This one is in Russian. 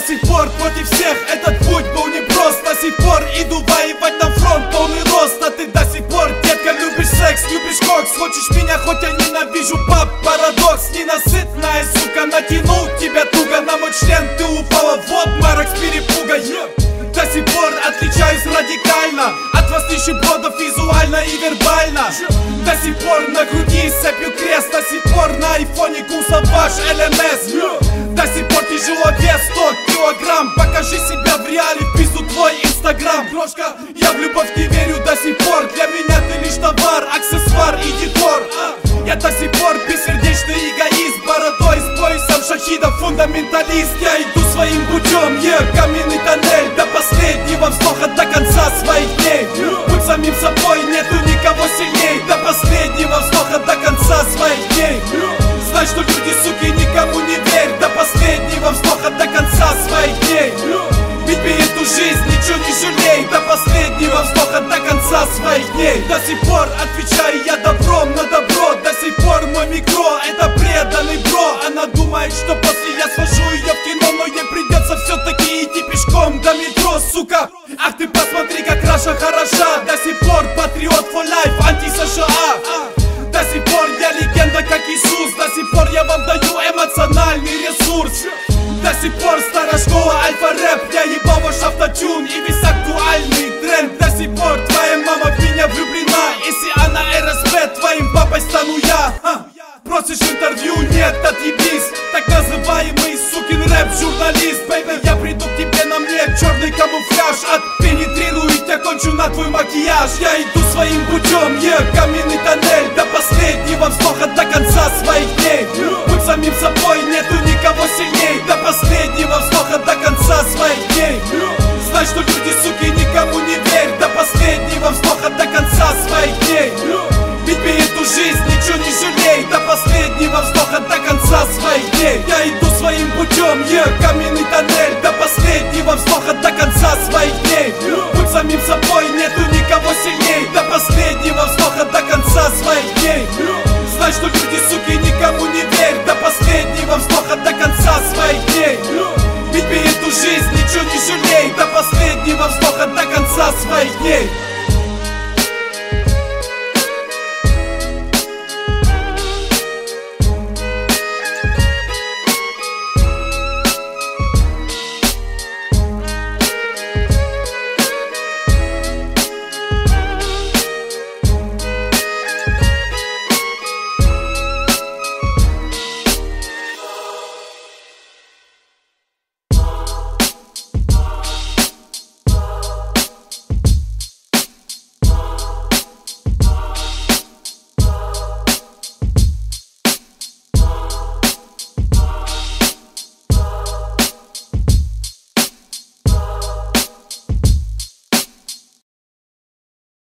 сих пор против всех этот путь был непрост. До сих пор иду воевать на фронт, полный рост. А ты до сих пор, детка, любишь секс, любишь кокс. Хочешь меня, хоть я ненавижу, пап, парадокс. Ненасытная, сука, натянул тебя туго на мой член. Ты упала в обморок с перепуга. До сих пор отличаюсь радикально от вас нищебродов визуально и вербально. До сих пор на груди сцепью крест. До сих пор на айфоне кусал ваш ЛМС. До сих пор тяжело вес 100 килограмм. Покажи себя в реале, в пизду твой инстаграм. Крошка, я в любовь не верю до сих пор. Для меня ты лишь товар, аксессуар и декор. Я до сих пор бессердечный эгоист, бородой с поясом шахида, фундаменталист. Я иду своим путем, каменный тоннель до последнего вздоха, до конца своих дней. Будь самим собой, нету никого сильней. До последнего вздоха, до конца своих дней. Знай, что люди, суки, никому не верь. До последнего вздоха, до конца своих дней. Ведь эту жизнь ничего не жалей. До последнего вздоха, до конца своих дней. До сих пор отвечаю я добром на добро. До сих пор мой микро это преданный бро. Она думает, что после я свожу ее в кино, но ей придется все-таки идти пешком до метро, сука. Ах ты посмотри, как Раша хороша. До сих пор патриот for life, анти-США. До сих пор я легенда, как Иисус. До сих пор я вам даю эмоциональный ресурс. До сих пор старая школа альфа-рэп. Я ебал ваш автотюн и весь актуальный тренд. До сих пор твоя мама в меня влюблена. Если она РСП, твоим папой стану я. Просишь интервью? Нет, отъебись. Так называемый сукин рэп-журналист. Бэйби, я приду к тебе, на мне черный камуфляж. Отпенетрирую, я кончу на твой макияж. Я иду своим путем, каменный